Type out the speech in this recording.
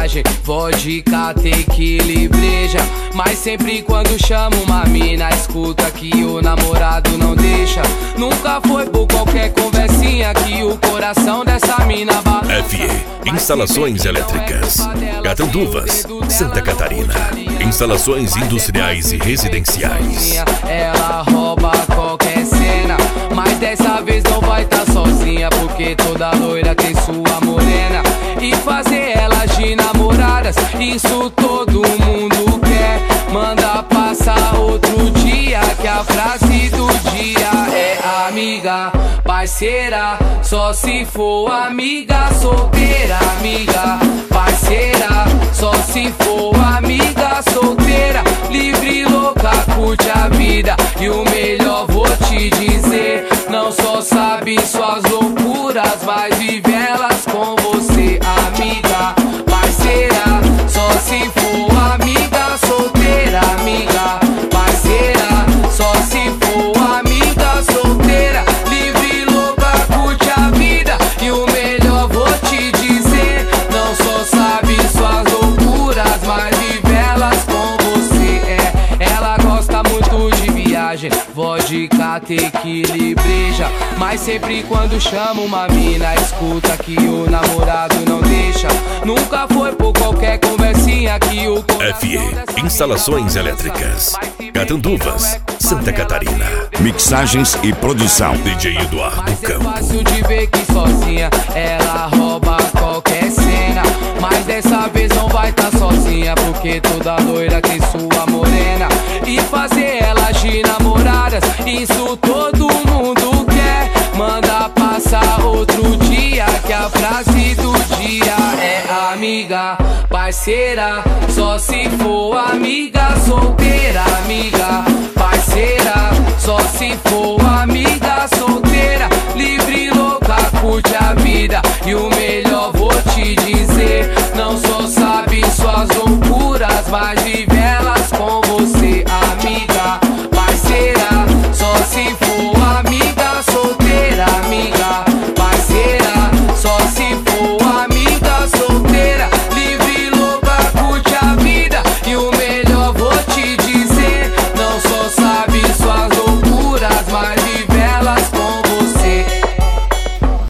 viagem, vodka, tequila e breja. Mas sempre quando chamo uma mina, escuta que o namorado não deixa. Nunca foi por qualquer conversinha que o coração dessa mina balança. FE Instalações Elétricas, Catanduvas, Santa Catarina. Instalações industriais e residenciais. Ela rouba qualquer cena, mas dessa vez não vai tá sozinha, porque toda loira tem sua morena. E fazer elas de namoradas, isso todo mundo quer. Manda passar outro dia, que a frase do dia é amiga, parceira, só se for amiga solteira. Amiga, parceira, só se for amiga solteira. Livre, louca, curte a vida. E o melhor vou te dizer, não só sabe suas loucuras, mas vive elas com você. Amiga, parceira, só se for amiga solteira. Amiga, parceira, só se for amiga solteira. Livre, louca, curte a vida. E o melhor vou te dizer, não só sabe suas loucuras, mas vive elas com você. Ela gosta muito de viagem, vodka, tequila e breja. Mas sempre quando chama uma mina, escuta que o namorado não deixa. Nunca foi por qualquer conversinha que o FE Instalações Elétricas, Catanduvas, Santa Catarina. Mixagens e produção DJ Eduardo Campos. Fácil de ver que sozinha ela rouba qualquer cena, mas dessa vez não vai tá sozinha, porque toda loira tem sua morena. E fazer elas de namoradas, isso todo mundo quer. Manda passar outro dia, que a frase do dia é amiga, parceira, só se for amiga solteira. Amiga, parceira, só se for amiga solteira. Livre, louca, curte a vida. E o